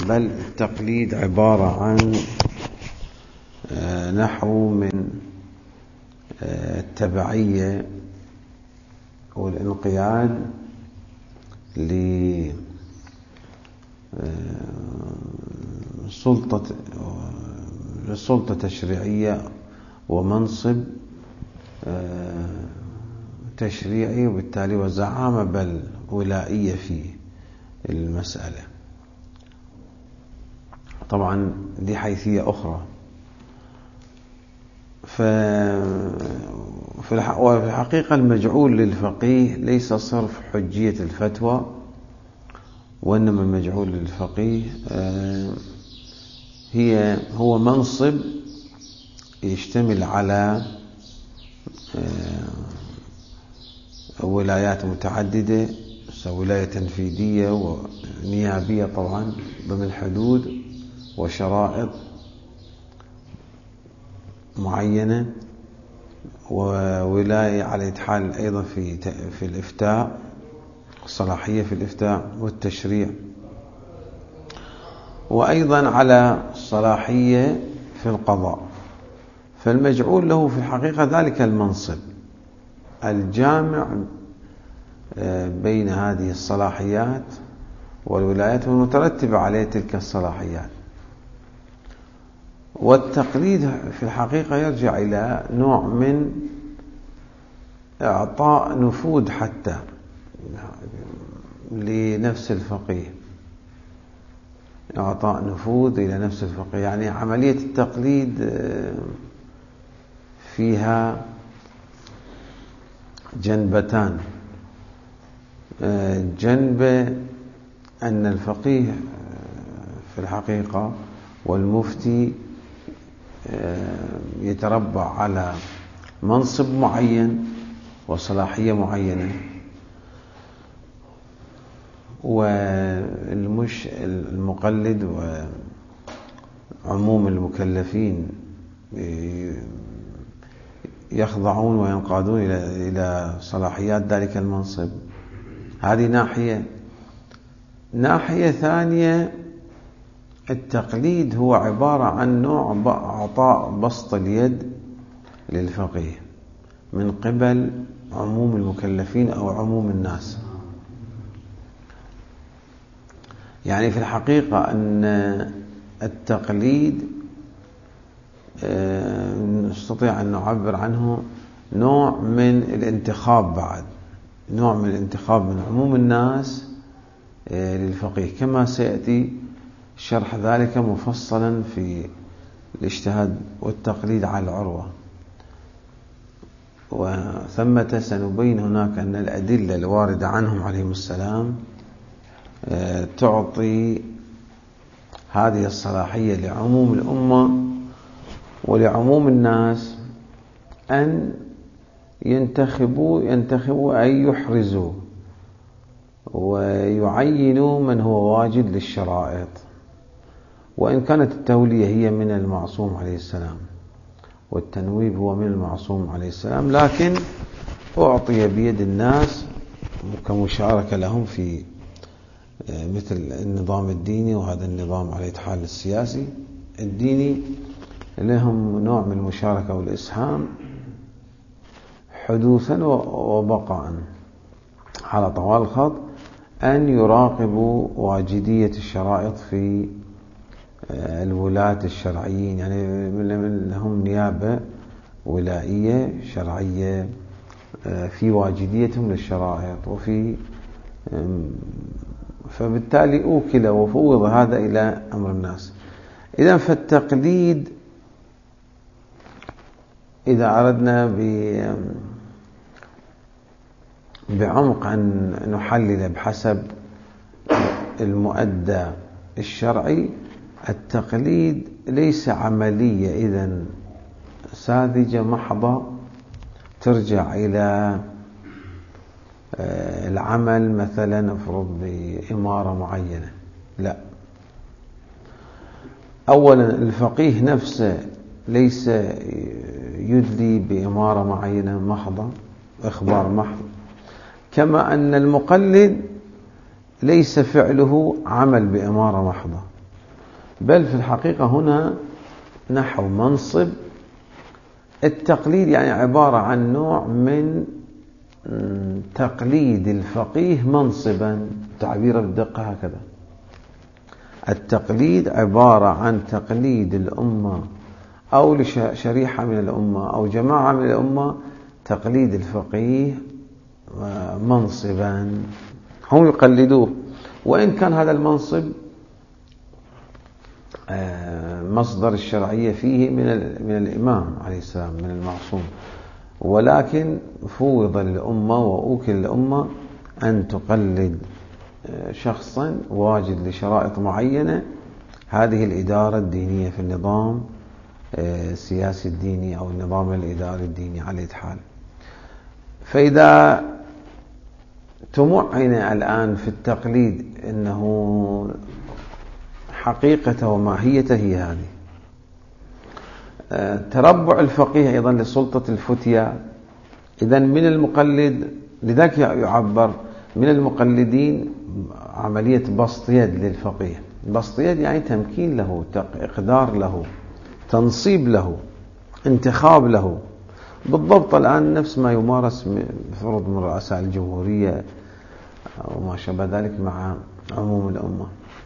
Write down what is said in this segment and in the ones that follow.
بل التقليد عبارة عن نحو من التبعية والانقياد لسلطة تشريعية ومنصب تشريعي، وبالتالي وزعامة بل ولائية في المسألة. طبعا دي حيثية أخرى. وفي الحقيقة المجعول للفقيه ليس صرف حجية الفتوى، وإنما المجعول للفقيه هو منصب يشتمل على ولايات متعددة، ولاية تنفيذية ونيابية طبعا ضمن حدود وشرائط معينة، وولاية على إتحال أيضا في الإفتاء، الصلاحية في الإفتاء والتشريع، وأيضا على الصلاحية في القضاء. فالمجعول له في الحقيقة ذلك المنصب الجامع بين هذه الصلاحيات والولايات والمترتبة عليه تلك الصلاحيات. والتقليد في الحقيقة يرجع إلى نوع من إعطاء نفوذ حتى لنفس الفقيه، إعطاء نفوذ إلى نفس الفقيه. يعني عملية التقليد فيها جنبتان: جنب أن الفقيه في الحقيقة والمفتي يتربع على منصب معين وصلاحية معينة، والمقلد وعموم المكلفين يخضعون وينقادون إلى صلاحيات ذلك المنصب. هذه ناحية ثانية، التقليد هو عبارة عن نوع إعطاء بسط اليد للفقيه من قبل عموم المكلفين أو عموم الناس. يعني في الحقيقة أن التقليد نستطيع أن نعبر عنه نوع من الانتخاب، بعد نوع من الانتخاب من عموم الناس للفقيه، كما سيأتي شرح ذلك مفصلا في الاجتهاد والتقليد على العروة. وثمة سنبين هناك أن الأدلة الواردة عنهم عليهم السلام تعطي هذه الصلاحية لعموم الأمة ولعموم الناس أن ينتخبوا أي يحرزوا ويعينوا من هو واجد للشرائط، وإن كانت التولية هي من المعصوم عليه السلام والتنويب هو من المعصوم عليه السلام، لكن أعطي بيد الناس كمشاركة لهم في مثل النظام الديني، وهذا النظام على إتحال السياسي الديني لهم نوع من المشاركة والإسهام حدوثا وبقاء على طوال الخط، أن يراقبوا واجدية الشرائط في الولاة الشرعيين. يعني لهم نيابة ولائية شرعية في واجديتهم للشرائط، فبالتالي أوكل وفوض هذا إلى أمر الناس. إذن فالتقليد إذا أردنا بعمق أن نحلل بحسب المؤدى الشرعي، التقليد ليس عملية إذن ساذجة محضة ترجع إلى العمل مثلا افرض بإمارة معينة. لا، أولا الفقيه نفسه ليس يدلي بإمارة معينة محضة، إخبار محض، كما أن المقلد ليس فعله عمل بإمارة محضة. بل في الحقيقة هنا نحو منصب. التقليد يعني عبارة عن نوع من تقليد الفقيه منصبا، تعبيره بالدقة هكذا. التقليد عبارة عن تقليد الأمة أو لشريحة من الأمة أو جماعة من الأمة، تقليد الفقيه منصبا، هم يقلدوه، وإن كان هذا المنصب مصدر الشرعية فيه من الإمام عليه السلام، من المعصوم، ولكن فوض للأمة وأوكل الأمة أن تقلد شخصا واجد لشرائط معينة. هذه الإدارة الدينية في النظام السياسي الديني أو النظام الإداري الديني على حال. فإذا تمعن الآن في التقليد أنه حقيقته وماهيته هي هذه، تربع الفقيه أيضا لسلطة الفتية. إذن من المقلد، لذلك يعبر من المقلدين عملية بسط يد للفقيه. بسط يد يعني تمكين له، إقدار له، تنصيب له، انتخاب له، بالضبط الآن نفس ما يمارس فرض من رؤساء الجمهورية وما شابه ذلك مع عموم الأمة.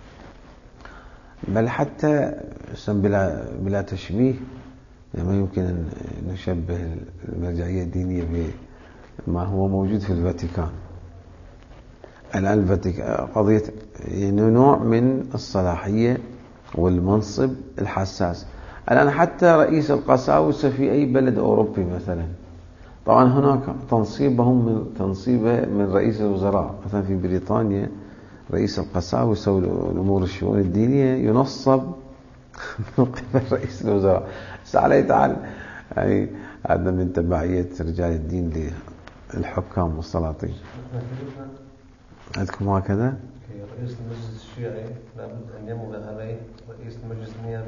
بل حتى بلا تشبيه، ما يمكن أن نشبه المرجعية الدينية بما هو موجود في الفاتيكان الآن. الفاتيكان قضية نوع من الصلاحية والمنصب الحساس. الآن حتى رئيس القساوسة في أي بلد أوروبي مثلا، طبعا هناك تنصيبه من رئيس الوزراء. مثلا في بريطانيا رئيس القساوسة والأمور الشؤون الدينية ينصب من قبل رئيس الوزراء. عليه تعالى يعني هذا من تبعية رجال الدين للحكام والسلاطين. عندكم هكذا؟ رئيس المجلس الشيعي لابد أن يمضي عليه رئيس المجلس النيابي.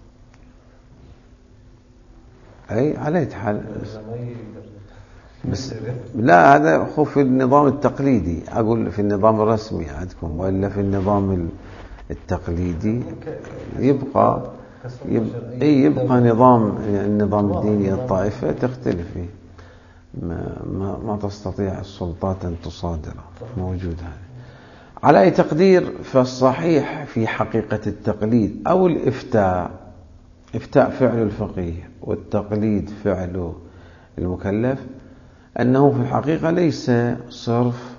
أي عليه حال. بس لا، هذا خوف في النظام التقليدي، أقول في النظام الرسمي عندكم، وإلا في النظام التقليدي يبقى النظام الديني الطائفة تختلف فيه، ما تستطيع السلطات أن تصادره، موجود هذا. على أي تقدير، فالصحيح في حقيقة التقليد أو الإفتاء فعل الفقيه والتقليد فعل المكلف، أنه في الحقيقة ليس صرف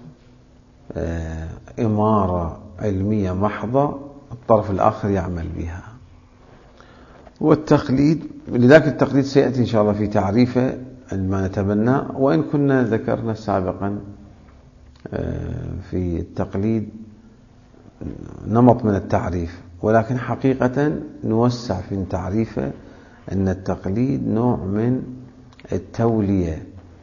إمارة علمية محضة الطرف الآخر يعمل بها. والتقليد، لذلك التقليد سيأتي إن شاء الله في تعريفه عندما نتبنى، وإن كنا ذكرنا سابقا في التقليد نمط من التعريف، ولكن حقيقة نوسع في تعريفه أن التقليد نوع من التولية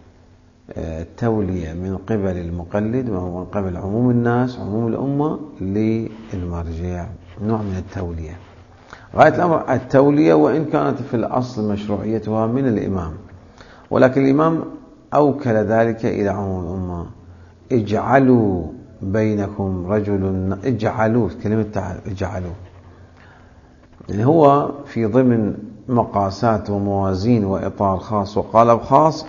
من قبل المقلد ومن قبل عموم الناس، عموم الأمة، للمرجع، نوع من التولية. غاية الأمر التولية، وإن كانت في الأصل مشروعيتها من الإمام، ولكن الإمام أوكل ذلك إلى عموم الأمة. اجعلوا بينكم رجل، اجعلوا، كلمة اجعلوا يعني هو في ضمن مقاسات وموازين وإطار خاص وقالب خاص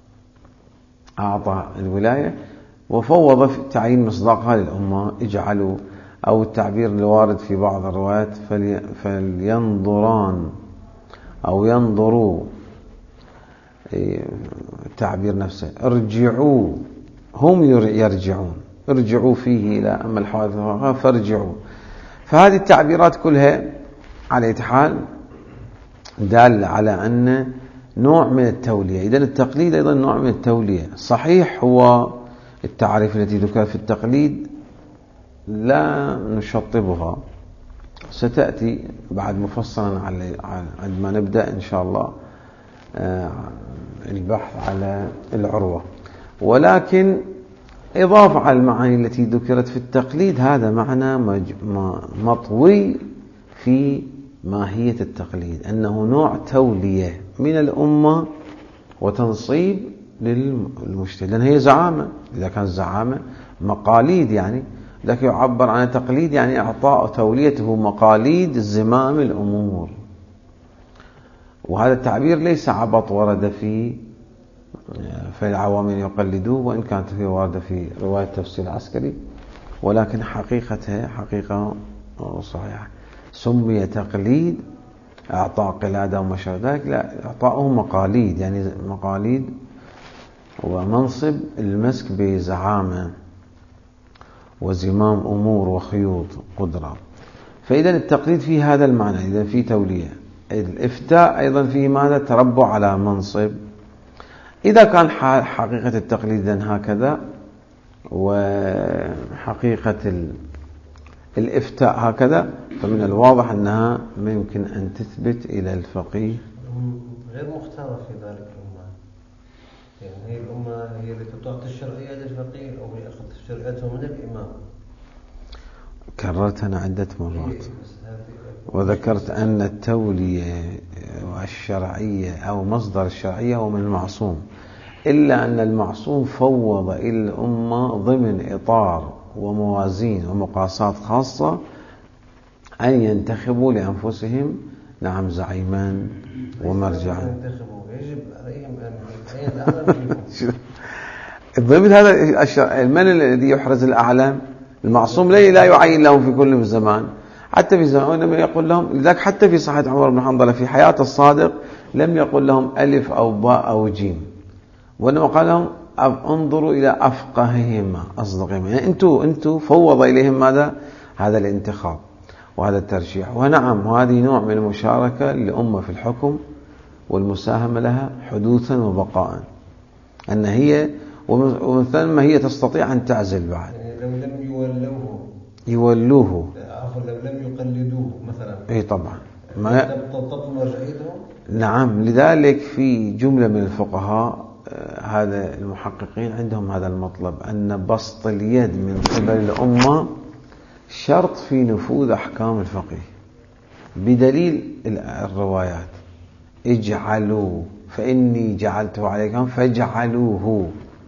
أعطى الولاية وفوض في تعيين مصداقها للأمة. اجعلوا، أو التعبير الوارد في بعض الروايات فلينظران أو ينظروا، التعبير نفسه ارجعوا، هم يرجعون، ارجعوا فيه إلى أما الحوادث فارجعوا. فهذه التعبيرات كلها على حال دال على أن نوع من التولية. إذن التقليد أيضا نوع من التولية. صحيح هو التعريف التي ذكر في التقليد لا نشطبها، ستأتي بعد مفصلا عندما نبدأ إن شاء الله البحث على العروة. ولكن إضافة على المعاني التي ذكرت في التقليد، هذا معنى مطوي في ماهية التقليد، أنه نوع تولية من الأمة وتنصيب للمجتهد، لأن هي زعامة. إذا كانت زعامة مقاليد يعني لكن يعبر عن تقليد يعني إعطاء توليته مقاليد زمام الأمور. وهذا التعبير ليس عبط ورد في العوامل يقلدوه، وإن كانت هي واردة في رواية تفسير العسكري، ولكن حقيقتها حقيقة صحيحة. سمي تقليد إعطاء قلادة وما شابه ذلك، لا، إعطاؤه مقاليد، يعني مقاليد ومنصب المسك بزعامة وزمام أمور وخيوط قدرة. فإذا التقليد فيه هذا المعنى، إذا فيه تولية. الإفتاء أيضا فيه ماذا؟ تربع على منصب. إذا كان حقيقة التقليد هكذا، وحقيقة الإفتاء هكذا، فمن الواضح أنها ممكن أن تثبت إلى الفقيه. غير مختارة في ذلك الأمة، يعني هي الأمة هي التي تعطي الشرعية للفقيه أو يأخذ شرعيته من الإمام. كررتها عدة مرات وذكرت أن التولية والشرعية أو مصدر الشرعية هو من المعصوم، إلا أن المعصوم فوض إلى الأمة ضمن إطار وموازين ومقاسات خاصة أن ينتخبوا لأنفسهم نعم زعيمان ومرجعا. يجب عليهم أن يتعين الأعلم. ضمن هذا من الذي يحرز الأعلم؟ المعصوم لا يعين لهم في كل زمان، حتى في زمان لم يقول لهم. لذلك حتى في صحيح عمر بن حنظلة في حياة الصادق لم يقل لهم ألف أو باء أو جيم، وإنما قال لهم انظروا إلى أفقههما أصدقهما. يعني أنتوا فوض إليهم ماذا؟ هذا الانتخاب وهذا الترشيح. ونعم، وهذه نوع من المشاركة للأمة في الحكم والمساهمة لها حدوثا وبقاء، أن هي ومن ثم هي تستطيع أن تعزل بعد. يعني لو لم يولوه لو لم يقلدوه مثلا، أي طبعا ما تبطل مرجعيتهم. نعم، لذلك في جملة من الفقهاء هذا المحققين عندهم هذا المطلب، أن بسط اليد من قبل الأمة شرط في نفوذ أحكام الفقيه، بدليل الروايات: اجعلوا فإني جعلته عليكم فاجعلوه.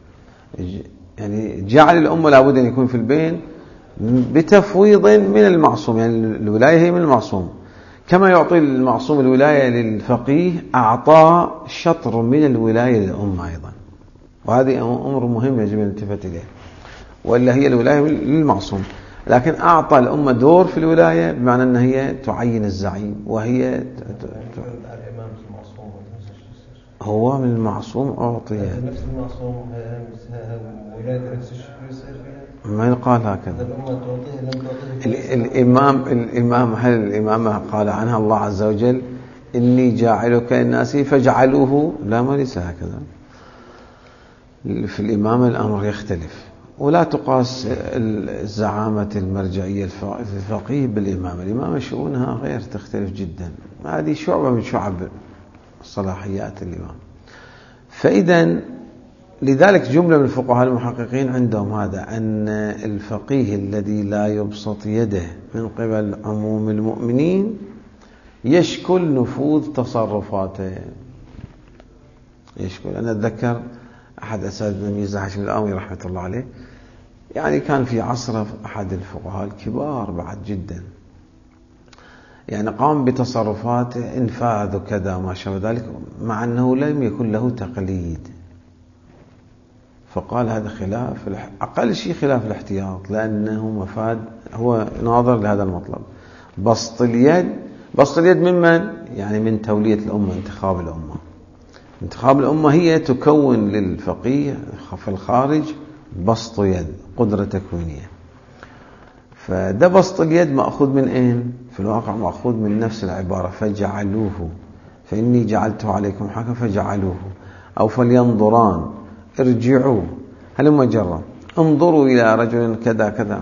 يعني جعل الأمة لابد أن يكون في البين بتفويض من المعصوم، يعني الولاية هي من المعصوم، كما يعطي المعصوم الولاية للفقيه أعطى شطر من الولاية للأمة أيضا. وهذه أمر مهم يجب أن نلتفت إليه، وإلا هي الولاية للمعصوم، لكن أعطى الأمة دور في الولاية بمعنى أن هي تعين الزعيم، وهي الإمام المعصوم هو من المعصوم أعطي نفس المعصوم ولاية نفس الشيء يصير فيها. ما يقال هكذا. الأمة تعطيه لم تعطيه. الإمام هل الإمامة قال عنها الله عز وجل إني جاعلك للناس فاجعلوه؟ لا، ما ليس هكذا. في الإمامة الأمر يختلف، ولا تقاس الزعامة المرجعية الفقيه بالإمامة. الإمامة شؤونها غير، تختلف جدا، هذه شعبة من شعب صلاحيات الإمام. فإذا لذلك جملة من الفقهاء المحققين عندهم هذا، أن الفقيه الذي لا يبسط يده من قبل عموم المؤمنين يشكل نفوذ تصرفاته. يشكل. أنا أتذكر أحد أساتذة ميزة هاشم الآمي رحمة الله عليه، يعني كان في عصره أحد الفقهاء الكبار بعد جدا، يعني قام بتصرفات انفاذ وكذا ما شابه ذلك، مع أنه لم يكن له تقليد. فقال هذا خلاف أقل شيء خلاف الاحتياط، لأنه مفاد، هو ناظر لهذا المطلب. بسط اليد ممن؟ يعني من تولية الأمة، انتخاب الأمة. انتخاب الأمة هي تكون للفقيه في الخارج بسط يد، قدرة تكوينية. فده بسط اليد مأخوذ من أين؟ في الواقع مأخوذ من نفس العبارة: فجعلوه فإني جعلته عليكم حكما فجعلوه، أو فلينظران ارجعوا هلم جرا انظروا إلى رجل كذا كذا.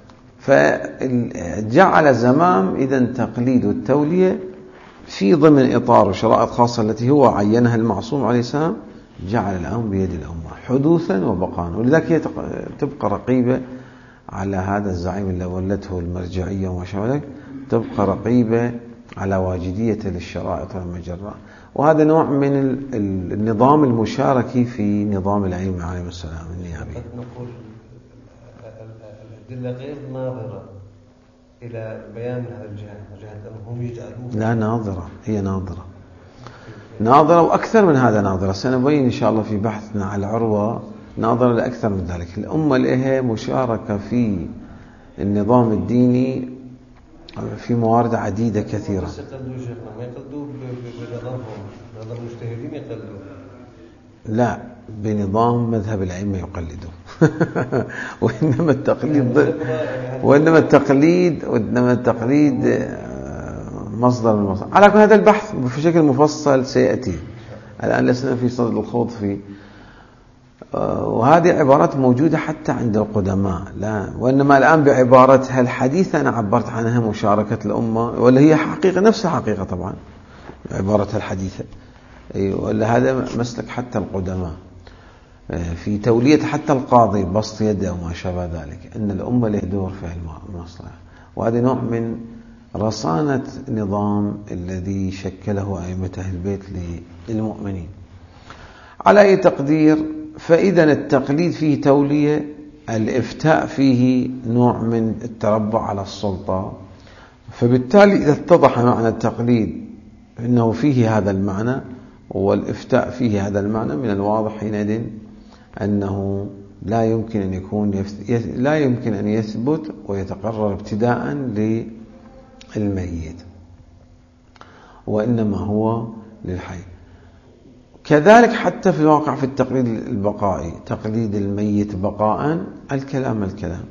فجعل زمام إذا تقليد التولية في ضمن إطار وشرائط خاصة التي هو عينها المعصوم عليه السلام، جعل الأمر بيد الأمة حدوثا وبقاء. ولذلك هي تبقى رقيبة على هذا الزعيم اللي ولته المرجعية وما شابه ذلك، تبقى رقيبة على واجدية للشرائط والمجرة. وهذا نوع من النظام المشاركي في نظام الأئمة عليهم السلام النيابي. نقول أدلة غير ناظرة إلى بيان من هذا الجهة أنهم يجعلون لا ناظرة، هي ناظرة وأكثر من هذا ناظرة. سنبين إن شاء الله في بحثنا على عروة ناظرة لأكثر من ذلك. الأمة لها مشاركة في النظام الديني في موارد عديدة كثيرة. بس يقلدوا شيخنا، ما يقلدوا بنظامهم، نظام المجتهدين يقلدوا. لا، بنظام مذهب الأئمة يقلدوا. وإنما التقليد مصدر من المصدر. على كل هذا البحث بشكل مفصل سيأتي، الآن لسنا في صدد الخوض فيه. وهذه عبارات موجودة حتى عند القدماء، لا وإنما الآن بعبارتها الحديثة أنا عبرت عنها مشاركة الأمة، ولا هي حقيقة نفس الحقيقة طبعا عبارتها الحديثة، ولا هذا مسلك حتى القدماء في تولية حتى القاضي بسط يده وما شابه ذلك، أن الأمة له دور في المصلحة. وهذا نوع من رصانة نظام الذي شكله أئمة أهل البيت للمؤمنين. على أي تقدير، فإذا التقليد فيه تولية، الإفتاء فيه نوع من التربع على السلطة، فبالتالي إذا اتضح معنى التقليد إنه فيه هذا المعنى والإفتاء فيه هذا المعنى، من الواضح حينئذ أنه لا يمكن أن يثبت ويتقرر ابتداء للميت، وإنما هو للحي. كذلك حتى في الواقع في التقليد البقائي، تقليد الميت بقاء، الكلام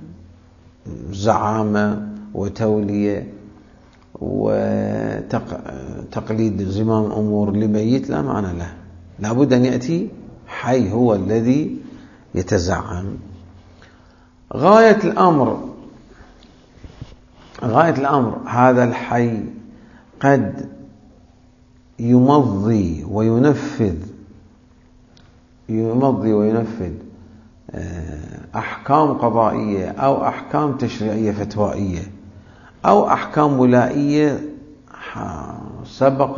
زعامة وتولية وتقليد زمام أمور لميت لا معنى له، لابد أن يأتي حي هو الذي يتزعم. غاية الأمر هذا الحي قد يمضي وينفذ أحكام قضائية أو أحكام تشريعية فتوائية أو أحكام ولائية سبق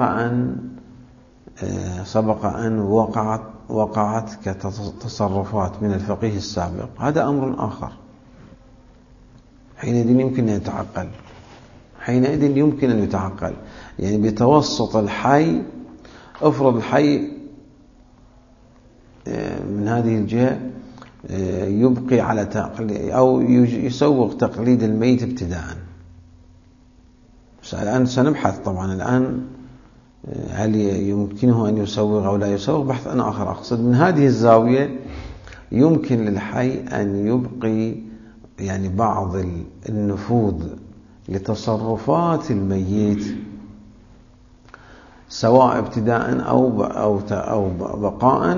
أن وقعت كتصرفات من الفقيه السابق. هذا أمر آخر، حينئذ يمكن أن يتعقل. يعني بتوسط الحي، افرض الحي من هذه الجهة يبقي على تقليد أو يسوغ تقليد الميت ابتداء. الآن سنبحث طبعا الآن هل يمكنه أن يسوغ أو لا يسوغ، بحث أنا آخر. أقصد من هذه الزاوية يمكن للحي أن يبقي يعني بعض النفوذ لتصرفات الميت، سواء ابتداء أو بقاء،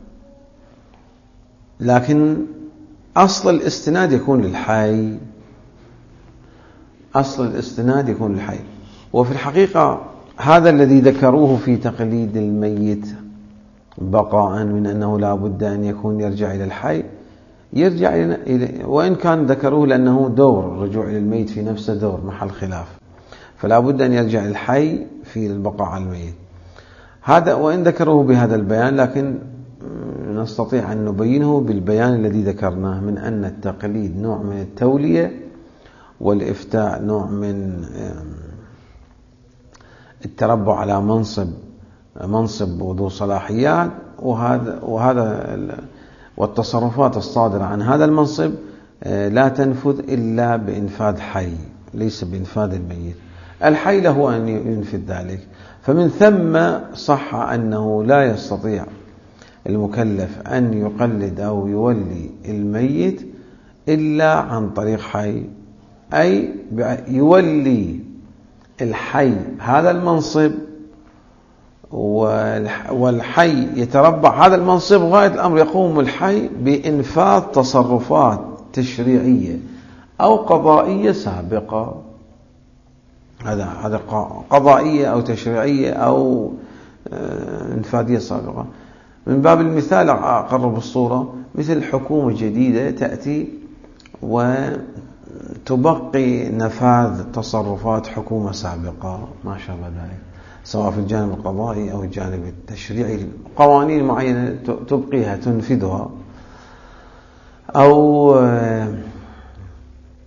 لكن أصل الاستناد يكون للحي. وفي الحقيقة هذا الذي ذكروه في تقليد الميت بقاء من أنه لا بد أن يكون يرجع إلى الحي، يرجع إلى وإن كان ذكروه لأنه دور الرجوع إلى الميت في نفسه دور محل خلاف، فلا بد أن يرجع الحي في البقاء على الميت. هذا وإن ذكروه بهذا البيان، لكن نستطيع أن نبينه بالبيان الذي ذكرناه من أن التقليد نوع من التولية، والإفتاء نوع من التربع على منصب وذو صلاحيات، وهذا والتصرفات الصادرة عن هذا المنصب لا تنفذ إلا بإنفاذ حي، ليس بإنفاذ الميت. الحي له أن ينفذ ذلك. فمن ثم صح أنه لا يستطيع المكلف أن يقلد أو يولي الميت إلا عن طريق حي، أي يولي الحي هذا المنصب والحي يتربع هذا المنصب. غاية الأمر يقوم الحي بإنفاذ تصرفات تشريعية أو قضائية سابقة، هذا قضائية أو تشريعية أو إنفاذية سابقة. من باب المثال أقرب الصورة، مثل حكومة جديدة تأتي وتبقي نفاذ تصرفات حكومة سابقة ما شابه ذلك، سواء في الجانب القضائي أو الجانب التشريعي، قوانين معينة تبقيها تنفذها، أو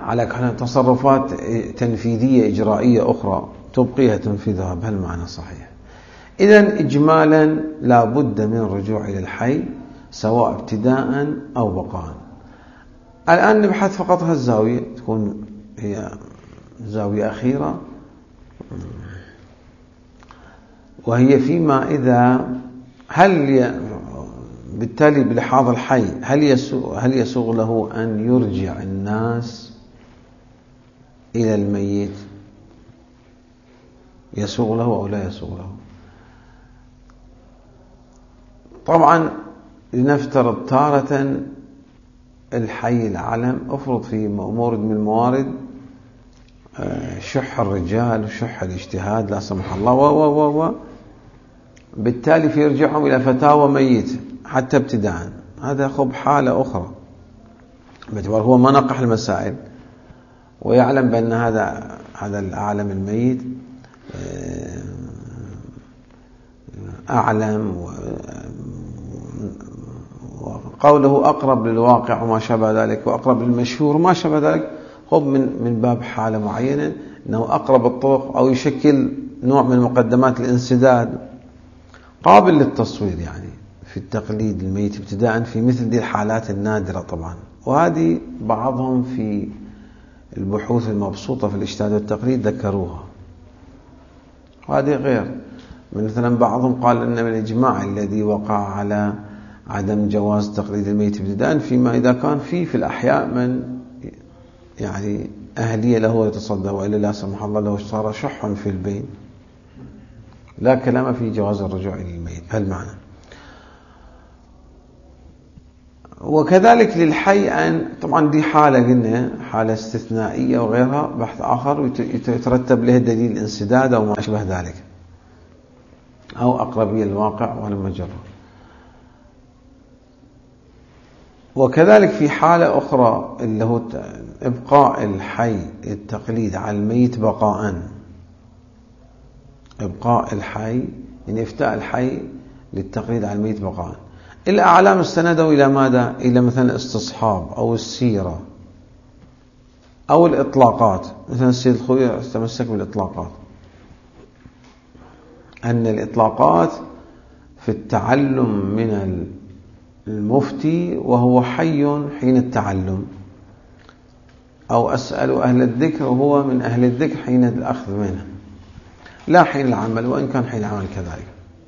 على تصرفات تنفيذية إجرائية أخرى تبقيها تنفيذها بهالمعنى صحيح. إذن إجمالا لا بد من الرجوع إلى الحي سواء ابتداء أو بقاء. الآن نبحث فقط هالزاوية تكون هي زاوية أخيرة، وهي فيما إذا بالتالي بلحاظ الحي هل يسوغ له أن يرجع الناس إلى الميت؟ يسوغ له أو لا يسوغ له؟ طبعا لنفترض تارة الحي العلم، افرض في مورد من الموارد شح الرجال وشح الاجتهاد لا سمح الله بالتالي في يرجعهم إلى فتاوى ميت حتى ابتداء. هذا خب حالة أخرى باعتبار هو ما نقح المسائل ويعلم بأن هذا العالم الميت أعلم وقوله أقرب للواقع وما شابه ذلك وأقرب للمشهور وما شابه ذلك، خب من باب حالة معينة أنه أقرب الطرق أو يشكل نوع من مقدمات الانسداد قابل للتصوير يعني في التقليد الميت ابتداء في مثل دي الحالات النادرة طبعا. وهذه بعضهم في البحوث المبسوطة في الاجتهاد والتقليد ذكروها، وهذه غير. مثلا بعضهم قال أن من الإجماع الذي وقع على عدم جواز تقليد الميت ابتداء فيما إذا كان في الأحياء من يعني أهلية له يتصدى، وإلا لا سمح الله له صار شح في البين، لا كلام في جواز الرجوع إلى الميت بهالمعنى. وكذلك للحي أن طبعا دي حالة قلنا حالة استثنائية وغيرها بحث آخر يترتب له دليل الانسداد أو ما أشبه ذلك أو أقربية الواقع والمجرة. وكذلك في حالة أخرى اللي هو إبقاء الحي التقليد على الميت بقاء، إبقاء الحي يعني إفتاء الحي للتقليد على الميت بقاء. الأعلام استندوا إلى ماذا؟ إلى مثلا الاستصحاب أو السيرة أو الإطلاقات. مثلا السيد الخوي استمسك بالإطلاقات، أن الإطلاقات في التعلم من المفتي وهو حي حين التعلم، أو أسأل أهل الذكر وهو من أهل الذكر حين الأخذ منه لا حين العمل، وإن كان حين العمل كذلك.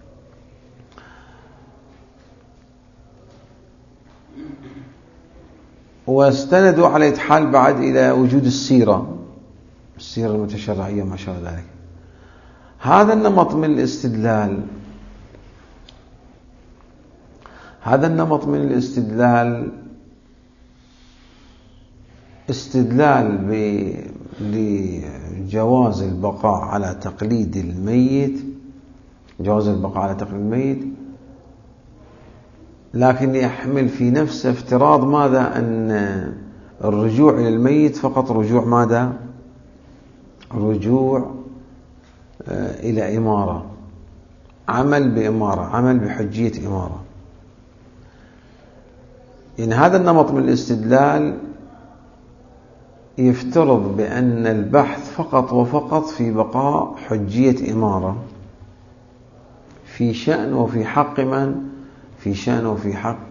واستندوا على إتحال بعد إلى وجود السيرة المتشرعية ما شاء ذلك. هذا النمط من الاستدلال استدلال لجواز البقاء على تقليد الميت، لكن يحمل في نفسه افتراض ماذا؟ أن الرجوع إلى الميت فقط رجوع ماذا؟ رجوع إلى إمارة، عمل بحجية إمارة. إن هذا النمط من الاستدلال يفترض بأن البحث فقط وفقط في بقاء حجية إمارة في شأن وفي حق من؟ في شأن وفي حق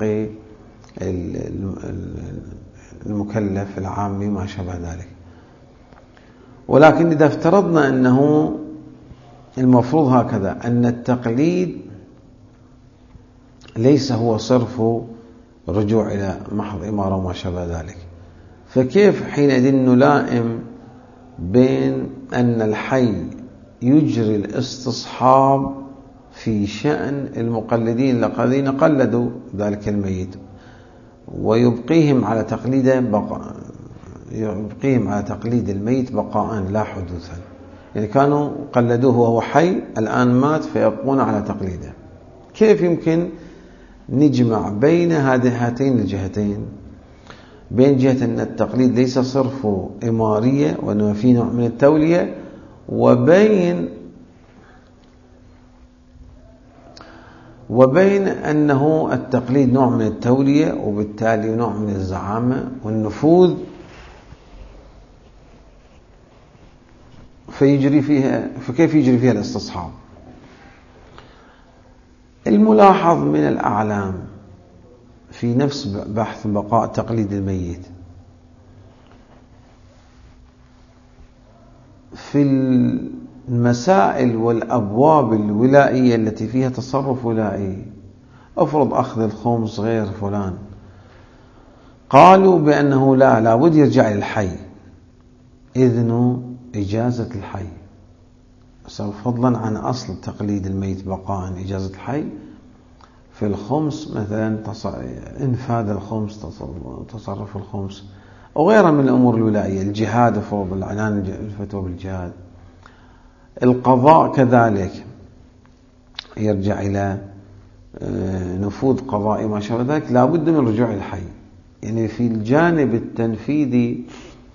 المكلف العامي ما شابه ذلك. ولكن إذا افترضنا أنه المفروض هكذا، أن التقليد ليس هو صرف رجوع إلى محض إمارة وما شابه ذلك، فكيف حينئذ نلائم بين أن الحي يجري الاستصحاب في شأن المقلدين الذين قلدوا ذلك الميت ويبقيهم على تقليد الميت بقاء لا حدوثا؟ يعني كانوا قلدوه وهو حي، الآن مات فيبقون على تقليده. كيف يمكن نجمع بين هاتين الجهتين، بين جهة أن التقليد ليس صرف إمارية وأنه في نوع من التولية، وبين أنه التقليد نوع من التولية وبالتالي نوع من الزعامة والنفوذ فكيف يجري فيها الاستصحاب؟ الملاحظ من الأعلام في نفس بحث بقاء تقليد الميت في المسائل والأبواب الولائية التي فيها تصرف ولائي، أفرض أخذ الخمس غير فلان، قالوا بأنه لا بد يرجع إلى الحي، إذن إجازة الحي، فضلا عن أصل تقليد الميت بقاء إجازة الحي. في الخمس مثلا إنفاذ الخمس، تصرف الخمس، وغيرها من الأمور الولائية، الجهاد، فرض العنان الفتوى بالجهاد، القضاء كذلك يرجع إلى نفوذ قضائي ما شابه ذلك، لا بد من رجوع الحي. يعني في الجانب التنفيذي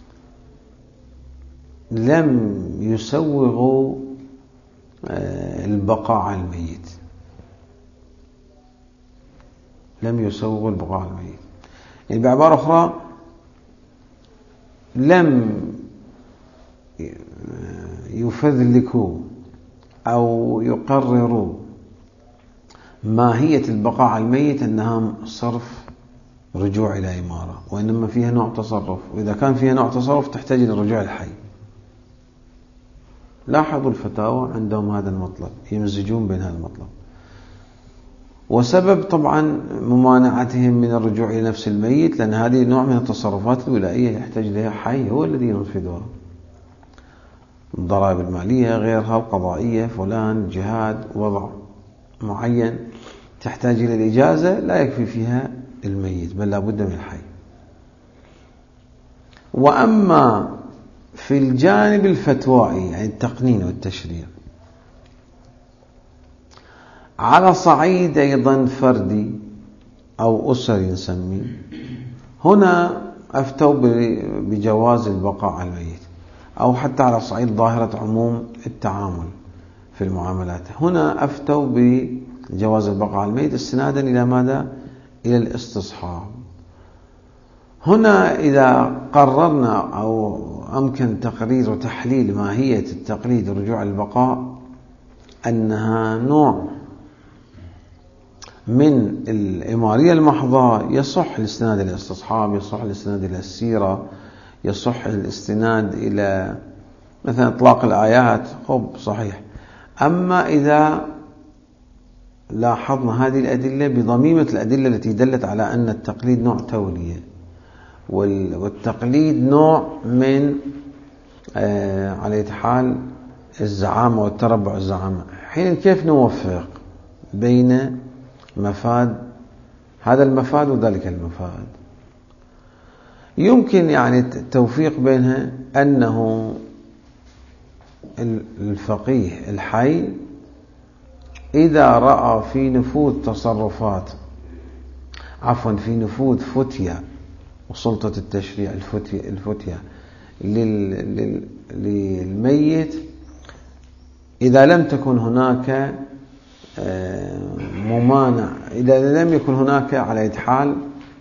لم يسوغوا البقاء على الميت، لم يسوغوا البقاء على الميت. يعني بعبارة أخرى لم يفذلكوا أو يقرروا ماهية البقاء على الميت أنها صرف رجوع إلى إمارة، وإنما فيها نوع تصرف، وإذا كان فيها نوع تصرف تحتاج إلى الرجوع الحي. لاحظوا الفتاوى عندهم هذا المطلب، يمزجون بين هذا المطلب. وسبب طبعا ممانعتهم من الرجوع إلى نفس الميت لأن هذه نوع من التصرفات الولائية يحتاج لها حي هو الذي ينفذها، الضرائب المالية غيرها، القضائية، فلان جهاد، وضع معين تحتاج إلى الإجازة لا يكفي فيها الميت، بل لا بد من الحي. وأما في الجانب الفتوائي، يعني التقنين والتشريع، على صعيد أيضا فردي أو أسري نسميه، هنا أفتوا بجواز البقاء على الميت، أو حتى على صعيد ظاهرة عموم التعامل في المعاملات، هنا أفتوا بجواز البقاء على الميت استنادا إلى ماذا؟ إلى الاستصحاب. هنا إذا قررنا أو أمكن تقرير وتحليل ماهية التقليد ورجوع البقاء أنها نوع من الإمارية المحضة، يصح الاستناد إلى الاستصحاب، يصح الاستناد إلى السيرة، يصح الاستناد إلى مثلا إطلاق الآيات، صحيح. أما إذا لاحظنا هذه الأدلة بضميمة الأدلة التي دلت على أن التقليد نوع تولية، والتقليد نوع من على حال الزعامة والتربع الزعامة، حين كيف نوفق بين مفاد هذا المفاد وذلك المفاد؟ يمكن يعني التوفيق بينها أنه الفقيه الحي إذا رأى في نفوذ تصرفات في نفوذ فتية وسلطة التشريع الفتية للميت، إذا لم تكن هناك ممانع، إذا لم يكن هناك على حال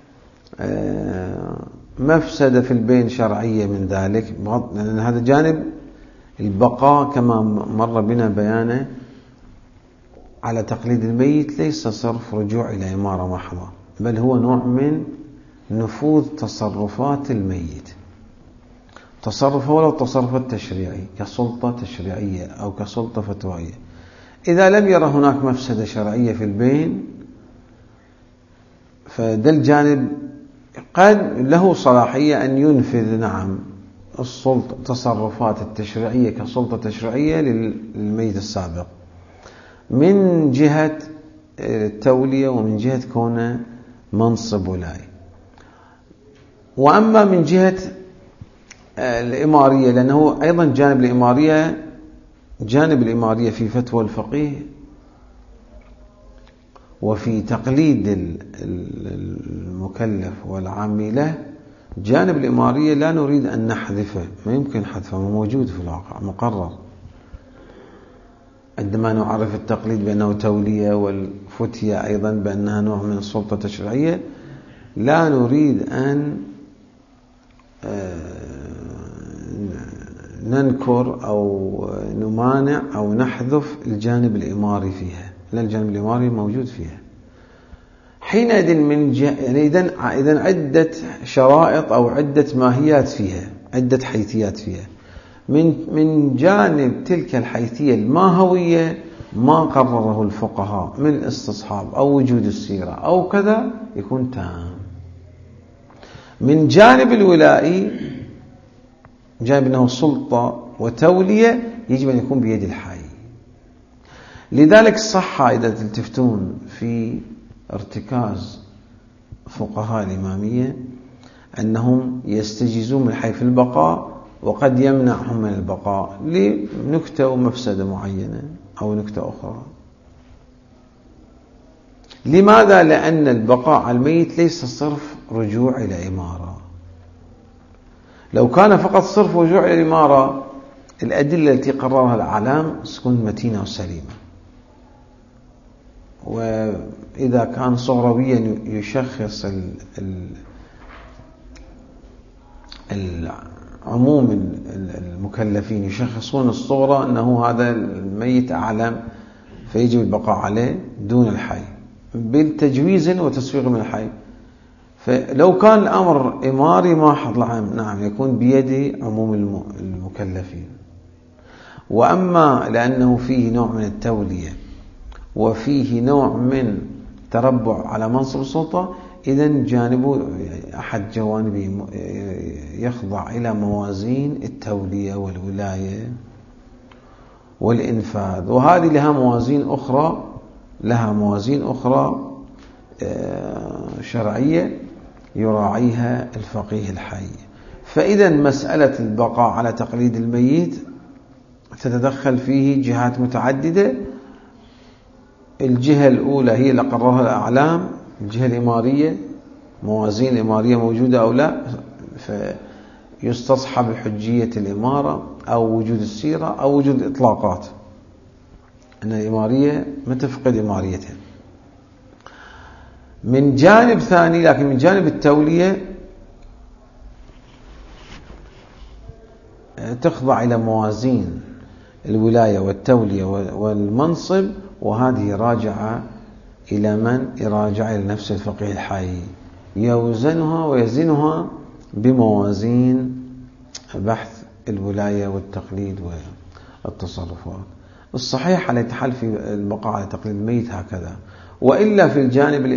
مفسدة في البين شرعية من ذلك، لأن هذا جانب البقاء كما مر بنا بيانه على تقليد الميت ليس صرف رجوع إلى إمارة محضة، بل هو نوع من نفوذ تصرفات الميت، تصرف ولو تصرفات تشريعي كسلطة تشريعية أو كسلطة فتوائية. إذا لم يرى هناك مفسدة شرعية في البين، فده الجانب قد له صلاحية أن ينفذ نعم السلطة تصرفات التشريعية كسلطة تشريعية للميت السابق، من جهة التولية ومن جهة كونه منصب ولائي. وأما من جهة الإمارية، لأنه أيضا جانب الإمارية في فتوى الفقيه وفي تقليد المكلف والعامله، جانب الإمارية لا نريد أن نحذفه، ما يمكن حذفه، موجود في الواقع مقرر. عندما نعرف التقليد بأنه تولية والفتية أيضا بأنها نوع من السلطة التشريعية، لا نريد أن ننكر أو نمانع أو نحذف الجانب الإماري فيها، لا الجانب الإماري موجود فيها. حينئذ إذن عدة شرائط أو عدة ماهيات فيها، عدة حيثيات فيها. من جانب تلك الحيثية الماهوية ما قرره الفقهاء من الاستصحاب أو وجود السيرة أو كذا يكون تام. من جانب الولائي، جانب أنه سلطة وتولية، يجب أن يكون بيد الحي. لذلك صح إذا تلتفتون في ارتكاز فقهاء الإمامية أنهم يستجيزون من حيث البقاء وقد يمنعهم من البقاء لنكتة ومفسدة معينة أو نكتة أخرى. لماذا؟ لأن البقاء على الميت ليس صرف رجوع إلى إمارة. لو كان فقط صرف رجوع إلى الإمارة الأدلة التي قررها الأعلام تكون متينة وسليمة. وإذا كان صغرويا يشخص عموم المكلفين يشخصون الصغرى أنه هذا الميت أعلم فيجب البقاء عليه دون الحي بالتجويز وتسويق من الحي. فلو كان الأمر إماري ما حضل نعم يكون بيد عموم المكلفين. وأما لأنه فيه نوع من التولية وفيه نوع من تربع على منصب السلطة، إذن جانبه أحد جوانبه يخضع إلى موازين التولية والولاية والإنفاذ، وهذه لها موازين أخرى شرعية يراعيها الفقيه الحي. فإذا مسألة البقاء على تقليد الميت تتدخل فيه جهات متعددة. الجهة الأولى هي اللي قررها الأعلام، الجهة الإمارية، موازين إمارية موجودة أو لا، فيستصحب حجية الإمارة أو وجود السيرة أو وجود الإطلاقات، أن الإمارية ما تفقد إماريتها. من جانب ثاني، لكن من جانب التولية تخضع إلى موازين الولاية والتولية والمنصب، وهذه راجعة إلى من؟ راجعة إلى نفس الفقيه الحي، يوزنها ويزنها بموازين بحث الولاية والتقليد والتصرفات. الصحيح على التحل في البقاء على تقليد الميت هكذا. وإلا في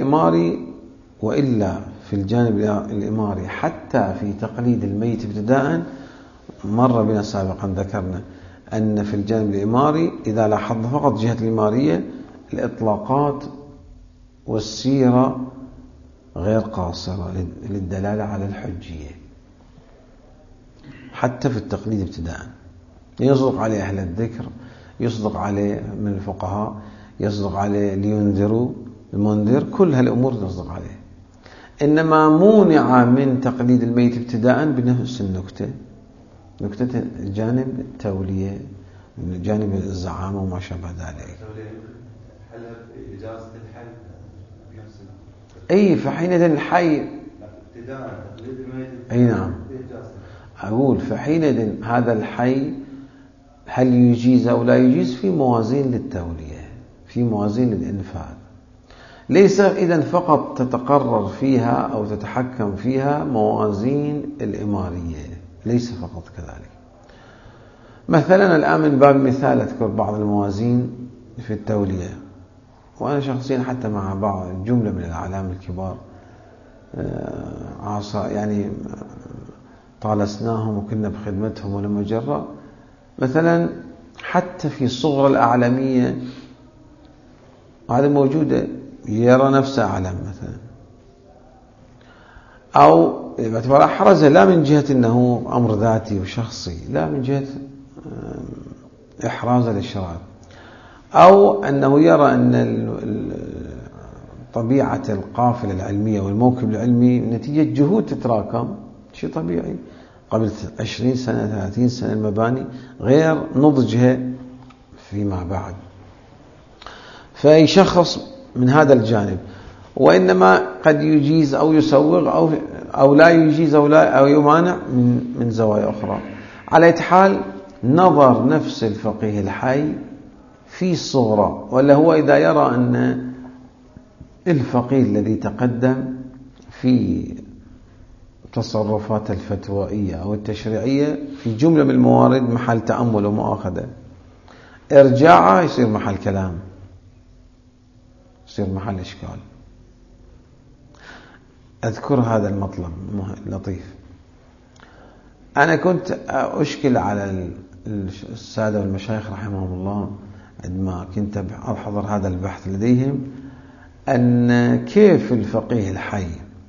الجانب الإماري حتى في تقليد الميت ابتداء، مر بنا سابقا ذكرنا أن في الجانب الإماري إذا لاحظنا فقط جهة الإمارية الإطلاقات والسيرة غير قاصرة للدلالة على الحجية. حتى في التقليد ابتداء يصدق عليه أهل الذكر، يصدق عليه من الفقهاء، يصدق عليه لينذروا المنذر، كل هالأمور تصدق عليه. إنما مونع من تقليد الميت ابتداء بنفس نكتة الجانب التولية، جانب الزعامة وما شابه ذلك. إجازة الحي نفس أي فحينئذ الحي ابتداء تقليد الميت. أي نعم. أقول فحينئذ هذا الحي هل يجيز أو لا يجيز؟ في موازين للتولية، في موازين للإنفاذ. ليس إذن فقط تتقرر فيها أو تتحكم فيها موازين الإمارية، ليس فقط كذلك. مثلا الآن من باب المثال أذكر بعض الموازين في التولية، وأنا شخصيا حتى مع بعض جملة من الأعلام الكبار يعني طالسناهم وكنا بخدمتهم ولما جرى. مثلا حتى في صغر الأعلامية هذا موجودة، يرى نفسه أعلم مثلا، أو باعتبار أحرزه لا من جهة أنه أمر ذاتي وشخصي، لا من جهة إحرازه للشرائع، أو أنه يرى أن طبيعة القافلة العلمية والموكب العلمي نتيجة جهود تتراكم، شيء طبيعي. قبل 20 سنة 30 سنة المباني غير نضجها فيما بعد، فيشخص من هذا الجانب. وإنما قد يجيز أو يسوغ أو لا يجيز أو يمانع من زوايا أخرى. على أي حال نظر نفس الفقيه الحي في الصغرى، ولا هو إذا يرى أن الفقيه الذي تقدم في تصرفات الفتوائية أو التشريعية في جملة من الموارد محل تأمل ومؤاخذة، إرجاعه يصير محل كلام، يصير محل إشكال. أذكر هذا المطلب لطيف. أنا كنت أشكل على السادة والمشايخ رحمهم الله عندما كنت أحضر هذا البحث لديهم، أن كيف الفقيه الحي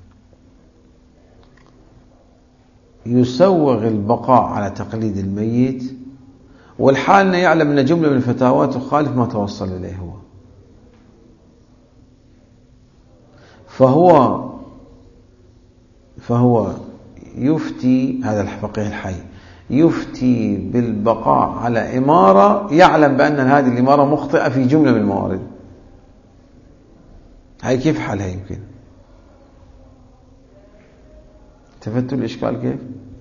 يسوغ البقاء على تقليد الميت والحال أنه يعلم أن جملة من الفتاوى تخالف ما توصل إليه هو. فهو يفتي، هذا الفقيه الحي يفتي بالبقاء على إمارة يعلم بأن هذه الإمارة مخطئة في جملة من الموارد. هاي كيف حالها يمكن؟ تفتوا الإشكال كيف؟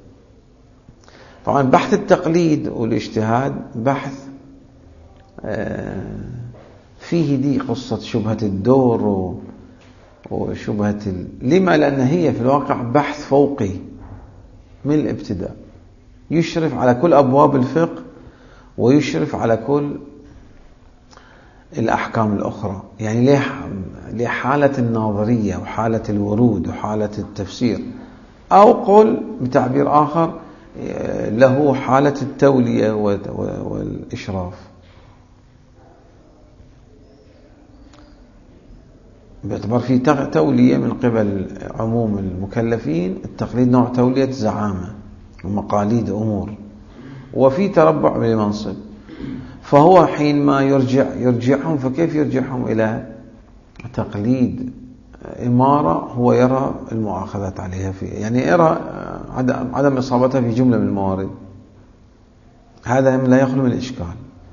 طبعا بحث التقليد والاجتهاد بحث فيه دي قصة شبهة الدور وشبهة لما؟ لأن هي في الواقع بحث فوقي من الابتداء، يشرف على كل أبواب الفقه ويشرف على كل الأحكام الأخرى. يعني ليه حالة الناظرية وحالة الورود وحالة التفسير، أو قل بتعبير آخر له حالة التولية والإشراف. باعتبار في تولية من قبل عموم المكلفين، التقليد نوع تولية زعامة ومقاليد أمور، وفي تربع بالمنصب. فهو حينما يرجعهم، فكيف يرجعهم إلى تقليد إمارة هو يرى المؤاخذات عليها فيه، يعني يرى عدم إصابتها في جملة من الموارد. هذا لا يخلو من الإشكال.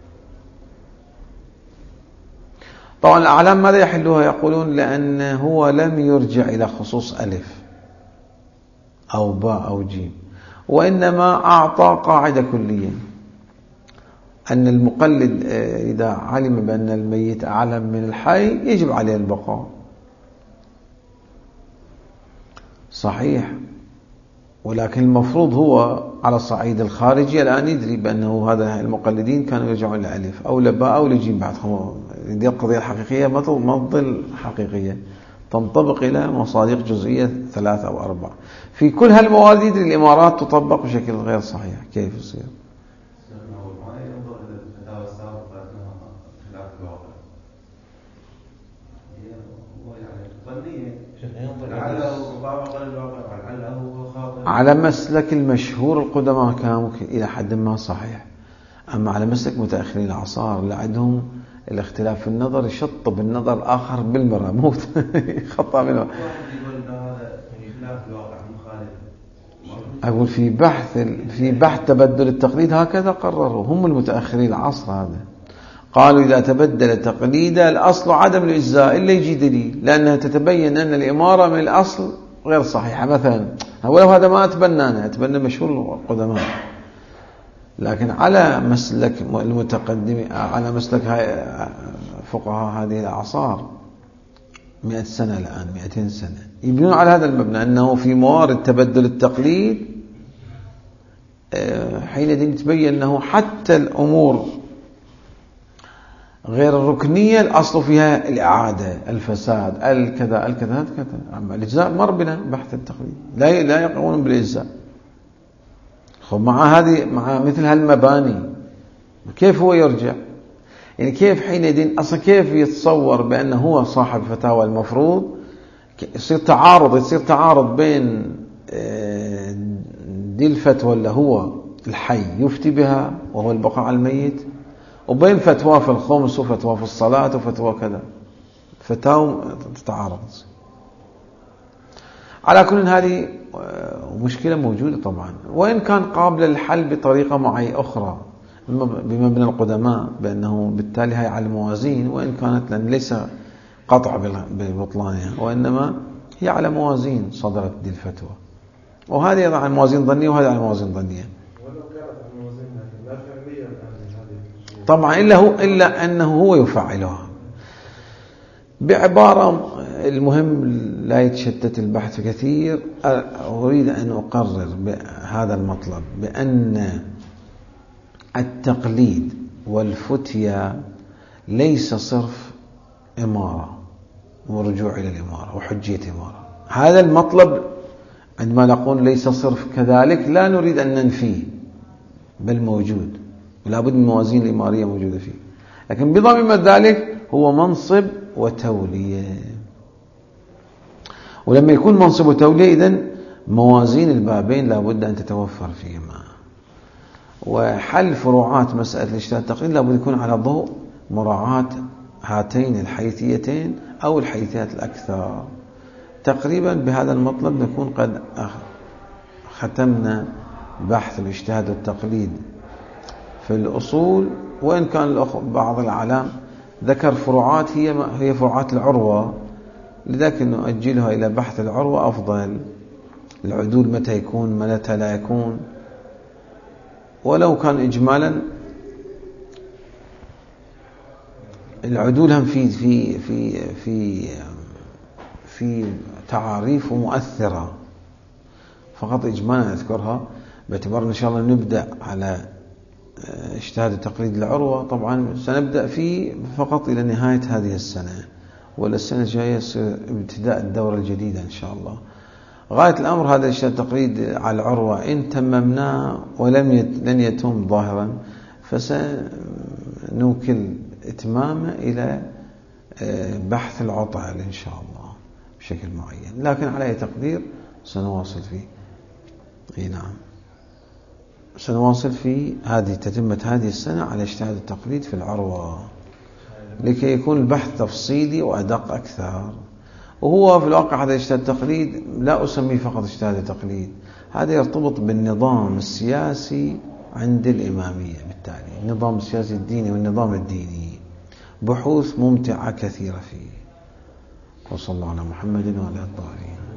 طبعا الأعلام ماذا يحلوها؟ يقولون لأن هو لم يرجع إلى خصوص ألف أو باء أو جيم، وإنما أعطى قاعدة كلية أن المقلد إذا علم بأن الميت أعلم من الحي يجب عليه البقاء. صحيح، ولكن المفروض هو على الصعيد الخارجي الآن يدري بأنه هذا المقلدين كانوا يرجعون لألف أو لباء أو لجيم. بعد دي القضية الحقيقية ما تظل حقيقية، تنطبق إلى مصادق جزئية 3 أو 4. في كل هالموارد يدري الإمارات تطبق بشكل غير صحيح. كيف يصير؟ على مسلك المشهور القدماء كانوا إلى حد ما صحيح، أما على مسلك متأخرين العصار اللي عندهم الاختلاف في النظر يشطب النظر الآخر بالمرة، مو خطأ منه. أقول في بحث تبدل التقليد هكذا قرروا هم المتأخرين العصر. هذا قالوا إذا تبدل تقليدا الأصل عدم الإجزاء إلا يجي دليل، لأنها تتبين أن الإمارة من الأصل غير صحيحة. مثلا ولو هذا ما أتبنى مشهور القدماء، لكن على مسلك المتقدم، على مسلك فقهاء هذه الأعصار 100 سنة الآن 200 سنة يبنون على هذا المبنى، أنه في موارد تبدل التقليد حينئذ يتبين أنه حتى الأمور غير الركنية الأصل فيها الإعادة، الفساد، الكذا. أما الإجزاء مر بنا بحث التقليد لا يقومون بالإجزاء. مع مثل هالمباني كيف هو يرجع؟ يعني كيف حينئذ أصلا كيف يتصور بأنه هو صاحب فتاوى؟ المفروض يصير تعارض بين دي الفتوى اللي هو الحي يفتي بها وهو البقاء على الميت، وبين فتوى في الخمس وفتوى في الصلاة وفتوى كذا، فتاوى تتعارض. على كل هذه مشكلة موجودة طبعا، وإن كان قابل للحل بطريقة أخرى بمبنى القدماء، بأنه بالتالي هي على الموازين، وإن كانت لأن ليس قطع ببطلانها، وإنما هي على موازين صدرت دي الفتوى، وهذه على موازين ظنية وهذه على موازين ظنية. ولو كانت طبعا إلا أنه هو يفعلها. بعبارة المهم لا يتشتت البحث كثير، أريد أن أقرر بهذا المطلب بأن التقليد والفتية ليس صرف إمارة ورجوع إلى الإمارة وحجية إمارة. هذا المطلب عندما نقول ليس صرف كذلك لا نريد أن ننفيه، بل موجود ولا بد من موازين الإمارية موجودة فيه، لكن بضمن ذلك هو منصب وتولية. ولما يكون منصب وتولية إذن موازين البابين لا بد أن تتوفر فيهما. وحل فروعات مسألة الاجتهاد التقليد لا بد يكون على ضوء مراعاة هاتين الحيثيتين أو الحيثيات الأكثر. تقريبا بهذا المطلب نكون قد ختمنا بحث الاجتهاد والتقليد في الأصول، وإن كان بعض الأعلام ذكر فروعات هي فروعات العروة، لذلك نؤجلها إلى بحث العروة أفضل. العدول متى يكون متى لا يكون، ولو كان إجمالا العدول هم في تعاريف مؤثرة، فقط إجمالا أذكرها باعتبار إن شاء الله نبدأ على اجتهاد التقليد العروة. طبعا سنبدأ فيه فقط إلى نهاية هذه السنة، ولا السنة الجاية ابتداء الدورة الجديدة إن شاء الله. غاية الأمر هذا الاجتهاد التقليد على العروة إن تممناه لن يتم ظاهرا، فسنوكل إتمامه إلى بحث العطل إن شاء الله بشكل معين، لكن على أي تقدير سنواصل فيه. نعم، سنواصل في تتمة هذه السنة على اجتهاد التقليد في العروة، لكي يكون البحث تفصيلي وأدق أكثر. وهو في الواقع هذا اجتهاد التقليد لا أسميه فقط اجتهاد التقليد، هذا يرتبط بالنظام السياسي عند الإمامية، بالتالي النظام السياسي الديني والنظام الديني، بحوث ممتعة كثيرة فيه. وصلى الله على محمد وعلى آله.